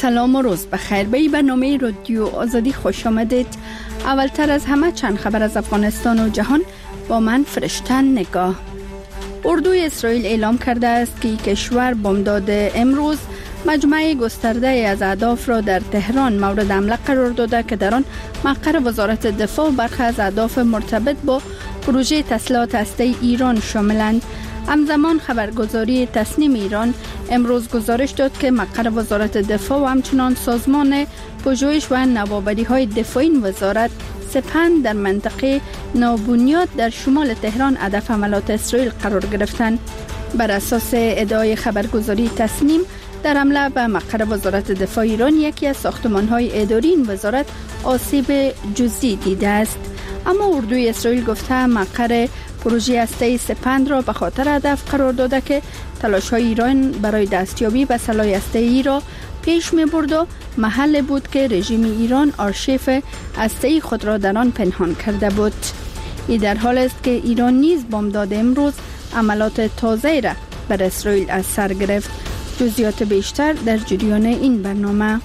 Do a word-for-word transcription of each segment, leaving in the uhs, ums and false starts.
سلام و روز بخیر. به این برنامه رادیو آزادی خوش آمدید. اولتر از همه چند خبر از افغانستان و جهان با من فرشتن نگاه. اردوی اسرائیل اعلام کرده است که کشور بامداد امروز مجموعه گسترده از اهداف را در تهران مورد حمله قرار داده که در آن مقر وزارت دفاع و برخی از اهداف مرتبط با پروژه تسلیحات هسته‌ای ایران شاملند. همزمان خبرگزاری تصنیم ایران امروز گزارش داد که مقر وزارت دفاع و همچنان سازمان پژوهش و نوآوری های دفاعی وزارت سپند در منطقه نابنیاد در شمال تهران هدف حملات اسرائیل قرار گرفتند. بر اساس ادعای خبرگزاری تصنیم، در حمله به مقر وزارت دفاع ایران یکی از ساختمان‌های اداری این وزارت آسیب جزئی دیده است. اما اردوی اسرائیل گفته مقر پروژه هسته‌ای سپند را به خاطر هدف قرار داده که تلاش‌های ایران برای دستیابی به سلاح هسته‌ای را پیش می‌برد و محل بود که رژیم ایران آرشیو هسته‌ای خود را در آن پنهان کرده بود. این در حال است که ایران نیز بامداد امروز عملات تازه‌ای را بر اسرائیل از سر گرفت. جزئیات بیشتر در جریان این برنامه.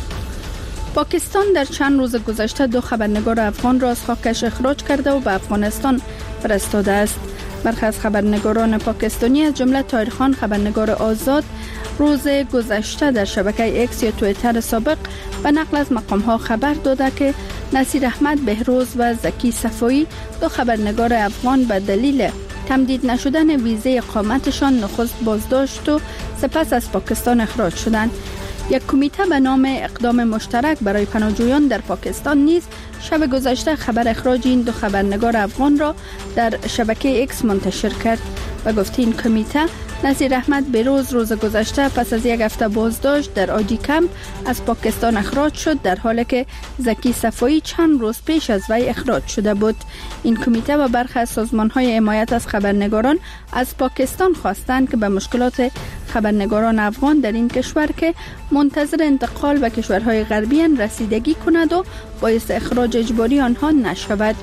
پاکستان در چند روز گذشته دو خبرنگار افغان را از خاکش اخراج کرده و به افغانستان فرستاده است. برخی از خبرنگاران پاکستانی از جمله طاهر خان خبرنگار آزاد روز گذشته در شبکه اکس یا توییتر سابق به نقل از مقام‌ها خبر داده که نصیر احمد بهروز و زکی صفایی دو خبرنگار افغان به دلیل تمدید نشدن ویزه اقامتشان نخست بازداشت و سپس از پاکستان اخراج شدند. یک کمیته به نام اقدام مشترک برای پناهجویان در پاکستان نیز شب گذشته خبر اخراج این دو خبرنگار افغان را در شبکه اکس منتشر کرد. و گفته این کمیته نصیر احمد بهروز روز گذشته پس از یک هفته بازداشت در آجی کمپ از پاکستان اخراج شد، در حالی که زکی صفایی چند روز پیش از وی اخراج شده بود. این کمیته و برخی از سازمان‌های حمایت از خبرنگاران از پاکستان خواستند که به مشکلات خبرنگاران افغان در این کشور که منتظر انتقال به کشورهای غربی رسیدگی کند و باعث اخراج اجباری آنها نشود.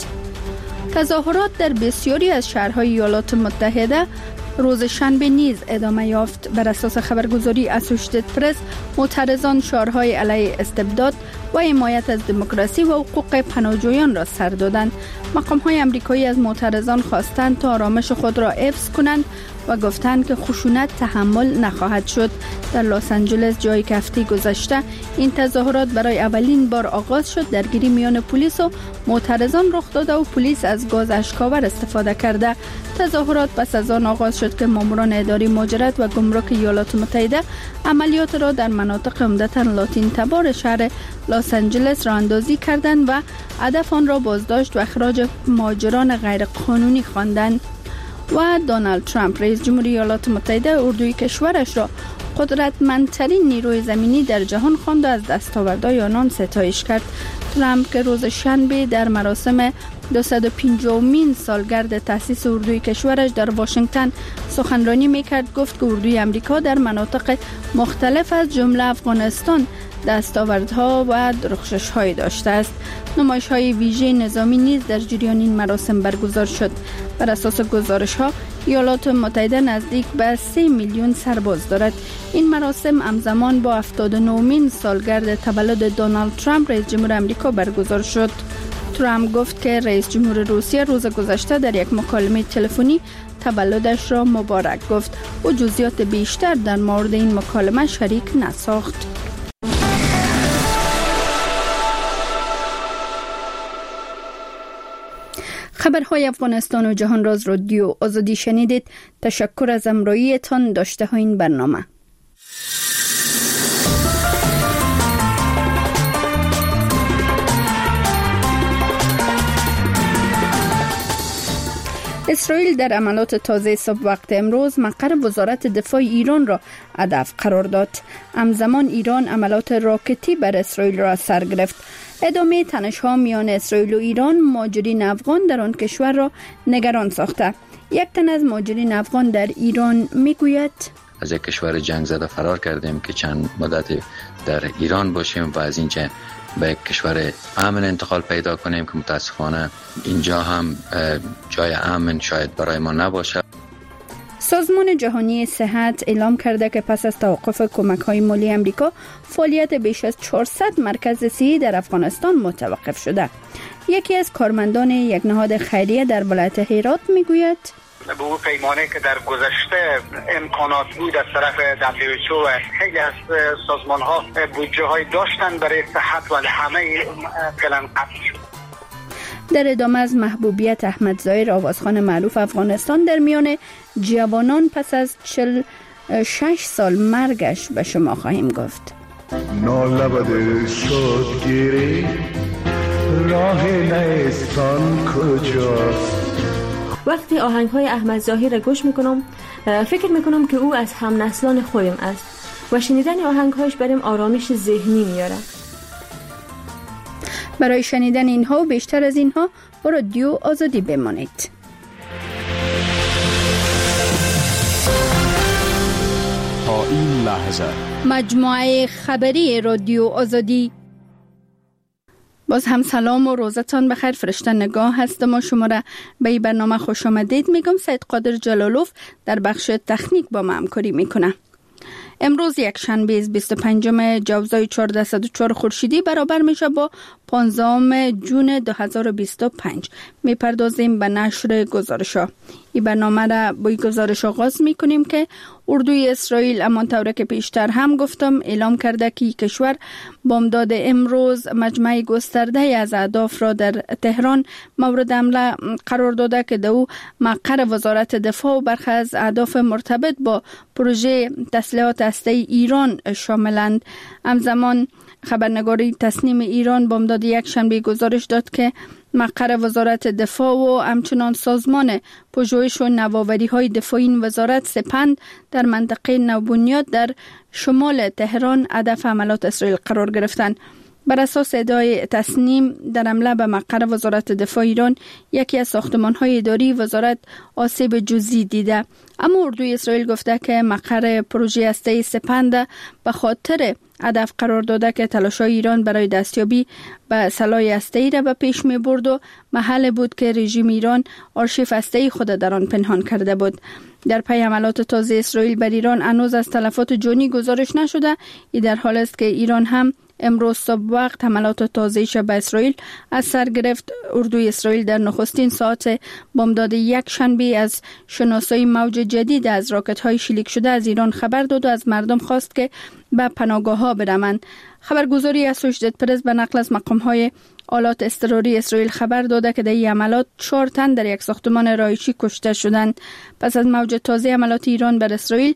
تظاهرات در بسیاری از شهرهای ایالات متحده روز شنبه نیز ادامه یافت. بر اساس خبرگزاری اسوشیتد پرس، معترضان شعارهای علیه استبداد و حمایت از دموکراسی و حقوق پناهجویان را سر دادند. مقام‌های آمریکایی از معترضان خواستند تا آرامش خود را حفظ کنند و گفتند که خشونت تحمل نخواهد شد. در لس آنجلس، جایی که هفته گذشته این تظاهرات برای اولین بار آغاز شد، درگیری میان پلیس و معترضان رخ داده و پلیس از گاز اشک‌آور استفاده کرده. تظاهرات پس از آن آغاز شد که ماموران اداری مهاجرت و گمرک ایالات متحده عملیات را در مناطق عمدتاً لاتین تبار شهر لس آنجلس راه اندازی کردند و هدف آن را بازداشت و اخراج مهاجران غیرقانونی خواندند. و دونالد ترامپ رئیس جمهوری ایالات متحده اردوی کشورش را قدرتمندترین نیروی زمینی در جهان خواند و از دستاوردهای آنان ستایش کرد. ترامپ که روز شنبه در مراسم دویست و پنجمین سالگرد تأسیس اردوی کشورش در واشنگتن سخنرانی میکرد، گفت که اردوی امریکا در مناطق مختلف از جمله افغانستان دستاوردها و درخشش‌های داشته است. نمایش‌های ویژه نظامی نیز در جریان این مراسم برگزار شد. بر اساس گزارش‌ها ایالات متحده نزدیک به سه میلیون سرباز دارد. این مراسم همزمان با هفتاد و نهمین سالگرد تولد دونالد ترامپ رئیس جمهور آمریکا برگزار شد. ترامپ گفت که رئیس جمهور روسیه روز گذشته در یک مکالمه تلفنی تولدش را مبارک گفت و جزئیات بیشتر در مورد این مکالمه شریک نساخت. خبرهای افغانستان و جهان را از رادیو آزادی شنیدید. تشکر از همراهیتان. داشته ها این برنامه. اسرائیل در عملات تازه صبح وقت امروز مقر وزارت دفاع ایران را هدف قرار داد. همزمان ایران عملات راکتی بر اسرائیل را از سر گرفت. ادامه تنش‌ها میان اسرائیل و ایران مهاجرین افغان در آن کشور را نگران ساخته. یک تن از مهاجرین افغان در ایران میگوید: از یک کشور جنگ زده فرار کردیم که چند مدت در ایران باشیم و از اینجا به یک کشور امن انتقال پیدا کنیم که متاسفانه اینجا هم جای امن شاید برای ما نباشه. سازمان جهانی صحت اعلام کرده که پس از توقف کمک‌های مالی امریکا فعالیت بیش از چهارصد مرکز صحی در افغانستان متوقف شده. یکی از کارمندان یک نهاد خیریه در ولایت هرات میگوید به اون پیمانه که در گذشته امکانات بود از طرف دبلیو اچ او و خیلی از سازمان ها بودجه های داشتن برای صحت ولی همه فعلا قطع شد. در ادامه از محبوبیت احمد ظاهر آوازخوان معروف افغانستان در میان جوانان پس از چهل و شش سال مرگش به شما خواهیم گفت. نالبد شد گیری راه نیستان کجاست. وقتی آهنگ‌های احمد ظاهر را گوش میکنم فکر میکنم که او از هم نسلان خودم است و شنیدن آهنگ‌هایش برام آرامش ذهنی میاره. برای شنیدن اینها و بیشتر از اینها با رادیو آزادی بمانید. تا این لحظه مجموعه خبری رادیو آزادی. باز هم سلام و روزتان بخیر. فرشته نگاه هستم و شما را به این برنامه خوش آمدید میگم. سید قادر جلالوف در بخش تکنیک با ما همکاری میکنه. امروز یک شنبه بیست و پنجم جوزای چهارصد و چهار خورشیدی برابر میشه با پانزدهم جون دو هزار و بیست و پنج. میپردازیم به نشر گزارش‌ها. این برنامه را با این گزارش آغاز میکنیم که اردوی اسرائیل همانطور که پیشتر هم گفتم اعلام کرده که کشور بامداد امروز مجمع گسترده از اهداف را در تهران مورد حمله قرار داده که در او مقر وزارت دفاع و برخی از اهداف مرتبط با پروژه تسلیحات هسته‌ای ایران شاملند. همزمان خبرنگاری تسنیم ایران بامداد یک شنبه گزارش داد که مقر وزارت دفاع و همچنان سازمان پژوهش و نوآوری های دفاعی این وزارت سپند در منطقه نوبنیاد در شمال تهران هدف حملات اسرائیل قرار گرفتند. بر اساس ادعای تسنیم در حمله به مقر وزارت دفاع ایران یکی از ساختمان‌های اداری وزارت آسیب جزئی دیده. اما اردوی اسرائیل گفته که مقر پروژه هسته‌ای سپند به خاطر هدف قرار داده که تلاش‌های ایران برای دستیابی به سلاح هسته‌ای را به پیش می‌برد و محل بود که رژیم ایران آرشیو هسته‌ای خود در آن پنهان کرده بود. در پی حملات تازه اسرائیل بر ایران هنوز از تلفات جانی گزارش نشده. این در حال است که ایران هم امروز صبح وقت حملات تازه‌ایش به اسرائیل از سر گرفت. اردوی اسرائیل در نخستین ساعت بامداد یک شنبه از شناسایی موج جدید از راکت‌های شلیک شده از ایران خبر داد و از مردم خواست که به پناهگاه‌ها بروند. خبرگزاری اسوشیتد پرس به نقل از مقام‌های آلات اضطراری اسرائیل خبر داده که در این حملات چهار تن در یک ساختمان رهایشی کشته شدند. پس از موج تازه حملات ایران بر اسرائیل،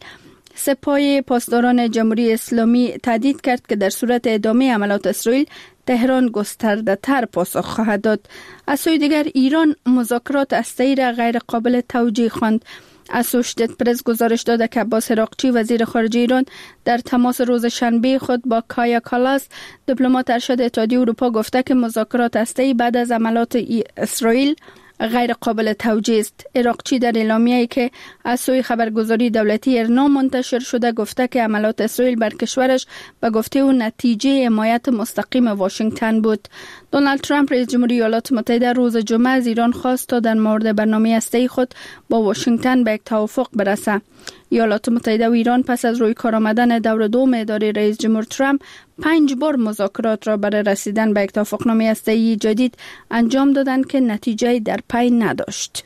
سپاه پاسداران جمهوری اسلامی تهدید کرد که در صورت ادامه حملات اسرائیل تهران گسترده تر پاسخ خواهد داد. از سوی دیگر ایران مذاکرات هسته‌ای را غیر قابل توجیه خواند. اسوشیتد پرس گزارش داده که عباس عراقچی وزیر خارجه ایران در تماس روز شنبه خود با کایا کالاس دیپلمات ارشد اتحادیه اروپا گفته که مذاکرات هسته‌ای بعد از حملات اسرائیل غیر قابل توجیه است. عراقچی در اعلامیه‌ای که از سوی خبرگزاری دولتی ارنا منتشر شده گفته که حملات اسرائیل بر کشورش به گفته او نتیجه حمایت مستقیم واشنگتن بود. دونالد ترامپ رئیس جمهوری ایالات متحده روز جمعه از ایران خواست تا در مورد برنامه هسته‌ای خود با واشنگتن به یک توافق برسه. ایالات متحده و ایران پس از روی کار آمدن دور دوم اداره رئیس جمهور ترامپ پنج بار مذاکرات را برای رسیدن به یک توافقنامه هسته‌ای جدید انجام دادند که نتیجه در پی نداشت.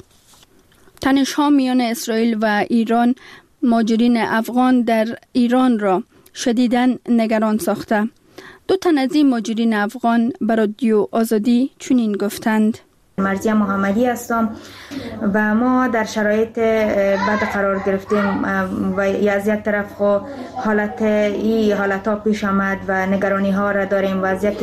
تنش‌ها میان اسرائیل و ایران مهاجرین افغان در ایران را شدیداً نگران ساخته. دو تن از این مهاجرین افغان به رادیو آزادی چنین گفتند: مرضیه محمدی هستم و ما در شرایط بد قرار گرفتیم و از یک طرف خو حالت ای حالت ها پیش آمد و نگرانی ها را داریم و از یک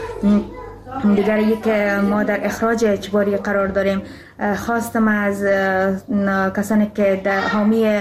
دیگر یک ما در اخراج اجباری قرار داریم. خواستم از کسانی که در حامی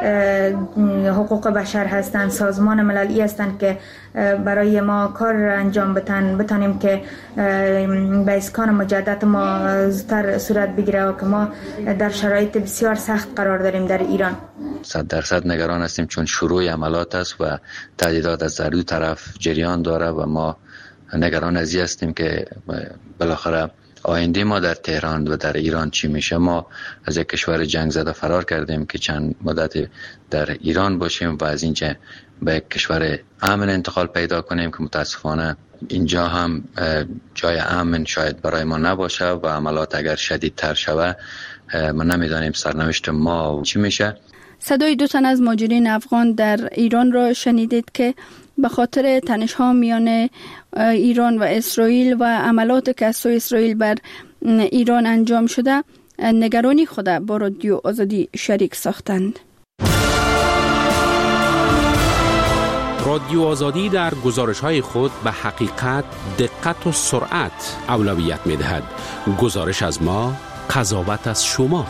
حقوق بشر هستند، سازمان مللی هستند که برای ما کار انجام بدن بتانیم که به اسکان مجدد ما زودتر صورت بگیره و که ما در شرایط بسیار سخت قرار داریم در ایران. صد درصد نگران هستیم چون شروع عملات است و تهدیدات از هر دو طرف جریان داره و ما نگران از این هستیم که بالاخره آینده ما در تهران و در ایران چی میشه. ما از یک کشور جنگ زده فرار کردیم که چند مدت در ایران باشیم و از اینجا به یک کشور امن انتقال پیدا کنیم که متاسفانه اینجا هم جای امن شاید برای ما نباشه و عملات اگر شدیدتر شود ما نمیدانیم سرنوشت ما چی میشه. صدای دو تن از مهاجرین افغان در ایران را شنیدید که به خاطر تنش‌ها میان ایران و اسرائیل و عملات که از سوی اسرائیل بر ایران انجام شده نگرانی خود با رادیو آزادی شریک ساختند. رادیو آزادی در گزارش‌های خود به حقیقت، دقت و سرعت اولویت می‌دهد. گزارش از ما، قضاوت از شما.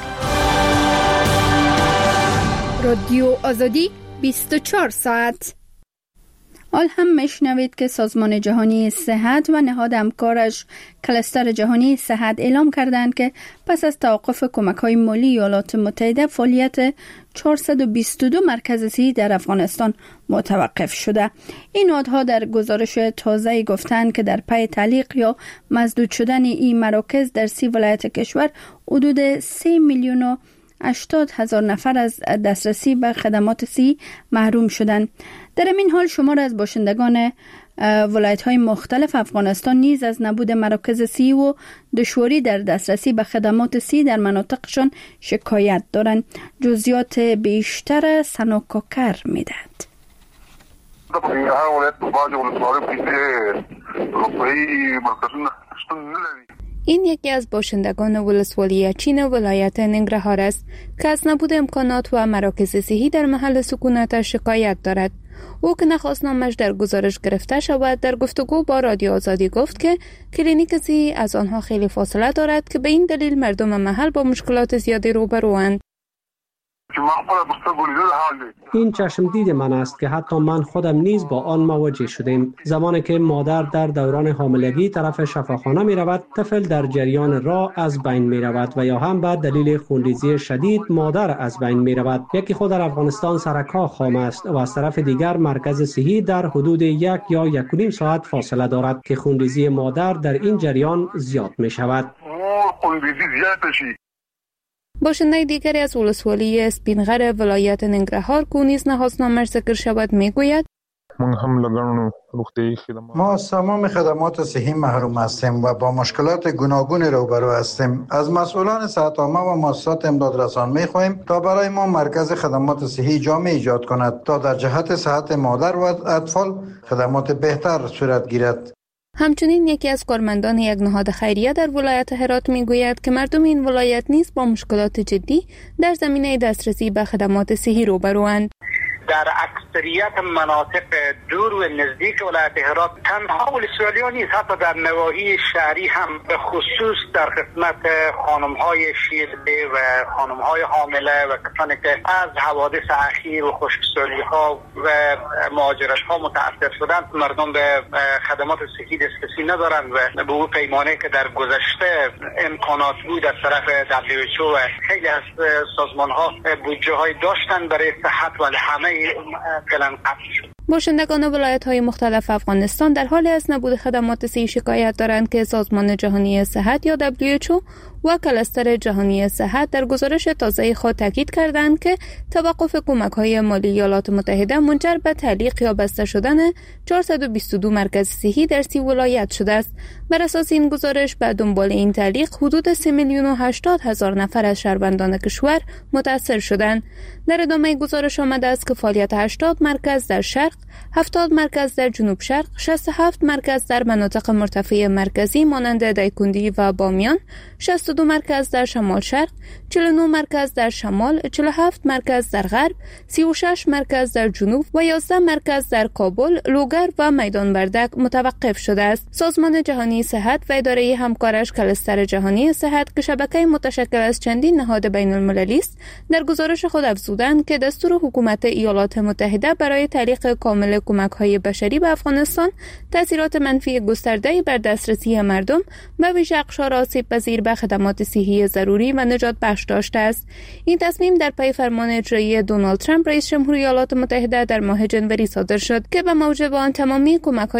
رادیو آزادی بیست و چهار ساعت. حال هم میشنوید که سازمان جهانی صحت و نهاد همکارش کلستر جهانی صحت اعلام کردند که پس از توقف کمک‌های مالی ایالات متحده فعالیت چهارصد و بیست و دو مرکز صحی در افغانستان متوقف شده. این نهادها در گزارش تازه‌ای گفتند که در پی تعلیق یا مسدود شدن این مراکز در سی ولایت کشور حدود سه میلیون و هشتاد هزار نفر از دسترسی به خدمات صحی محروم شدند. در این حال شمار از باشندگان ولایت‌های مختلف افغانستان نیز از نبود مراکز صحی و دشواری در دسترسی به خدمات صحی در مناطقشان شکایت دارند. جزئیات بیشتر سنوکوکر میدهد. این یکی از باشندگان ولسوالی چین ولایت ننگرهار است که از نبود امکانات و مراکز صحی در محل سکونتش شکایت دارد. او که نخواستنامش در گزارش گرفته شود در گفتگو با رادیو آزادی گفت که کلینیک صحی از آنها خیلی فاصله دارد که به این دلیل مردم محل با مشکلات زیادی روبروند. این چشم دید من است که حتی من خودم نیز با آن مواجه شدیم. زمانی که مادر در دوران حاملگی طرف شفاخانه می رود، طفل در جریان راه از بین می رود و یا هم به دلیل خونریزی شدید مادر از بین می رود. یکی خود در افغانستان سرکا خام است و از طرف دیگر مرکز صحی در حدود یک یا یک و نیم ساعت فاصله دارد که خونریزی مادر در این جریان زیاد می شود. باشنده دیگری از ولسوالی اسپینغر ولایت ننگرهار که نیز نخواستنامش ذکر شود میگوید ما از تمام خدمات صحی محروم هستیم و با مشکلات گوناگون روبرو هستیم. از مسئولان صحت عامه و مؤسسات امدادرسان می‌خواهیم تا برای ما مرکز خدمات صحی جامع ایجاد کند تا در جهت صحت مادر و اطفال خدمات بهتر صورت گیرد. همچنین یکی از کارمندان یک نهاد خیریه در ولایت هرات میگوید که مردم این ولایت نیز با مشکلات جدی در زمینه دسترسی به خدمات صحی روبروند. در اکثریت مناطق دور و نزدیک ولایت هرات تنها ولسوالیان نیست، حتی در نواحی شهری هم به خصوص در خدمت خانم‌های شیرده و خانم‌های حامله و کسانی که از حوادث اخیر و خشکسالی‌ها و مهاجرت‌ها متأثر شدند مردم به خدمات صحی دسترسی ندارند و به اون پیمانه که در گذشته امکانات بود از طرف دبلیو اچ او و خیلی از سازمان‌ها بودجه‌های داشتن برای صحت ولی همه باشندگان ولایت‌های مختلف افغانستان در حال از نبود خدمات صحی شکایت دارند که سازمان جهانی صحت یا دبلیو اچ او و کلستر جهانی صحت در گزارش تازه خود تاکید کردند که توقف کمک‌های مالی ایالات متحده منجر به تعلیق یا بسته شدن چهارصد و بیست و دو مرکز صحی در سی ولایت شده است. بر اساس این گزارش به دنبال این تعلیق حدود سه میلیون و هشتاد هزار نفر از شهروندان کشور متاثر شدند. در ادامه گزارش آمده است که فعالیت هشتاد مرکز در شرق، هفتاد مرکز در جنوب شرق، شصت و هفت مرکز در مناطق مرتفع مرکزی مانند دایکندی و بامیان، شصت و دو مرکز در شمال شرق، چهل و نه مرکز در شمال، چهل و هفت مرکز در غرب، سی و شش مرکز در جنوب و یازده مرکز در کابل، لوگر و میدان وردک متوقف شده است. سازمان جهانی صحت و اداره همکارش کلستر جهانی صحت که شبکه متشکل از چندین نهاد بین المللی است، در گزارش خود افزودند که دستور حکومت ایالات متحده برای تعلیق کامل کمک‌های بشری به افغانستان تاثیرات منفی گسترده‌ای بر دسترسی مردم و ویژه اقشار آسیب‌پذیر به خدمات صحی ضروری و نجات بخش داشته است. این تصمیم در پی فرمان اجرایی دونالد ترامپ رئیس جمهوری ایالات متحده در ماه ژانویه صادر شد که به موجب آن تمامی کمک‌های